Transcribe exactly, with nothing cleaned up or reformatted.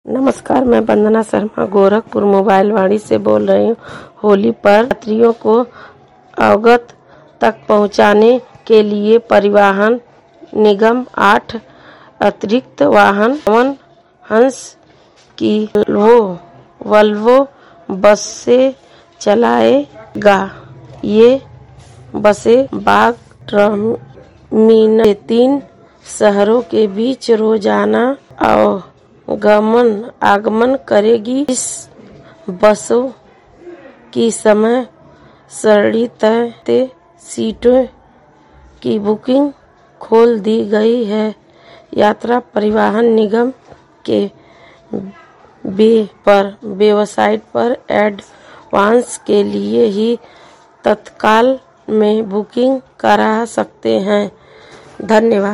नमस्कार, मैं वंदना शर्मा गोरखपुर मोबाइल वाणी से बोल रही हूँ। होली पर यात्रियों को अवगत तक पहुँचाने के लिए परिवहन निगम आठ अतिरिक्त वाहन पवन हंस की वोल्वो बसें चलाएगा। ये बसें बाग टर्मिनल से तीन शहरों के बीच रोजाना आगमन आगमन करेगी। इस बसों की समय सारणी तय सीटों की बुकिंग खोल दी गई है। यात्रा परिवहन निगम के वे पर वेबसाइट पर एडवांस के लिए ही तत्काल में बुकिंग करा सकते हैं। धन्यवाद।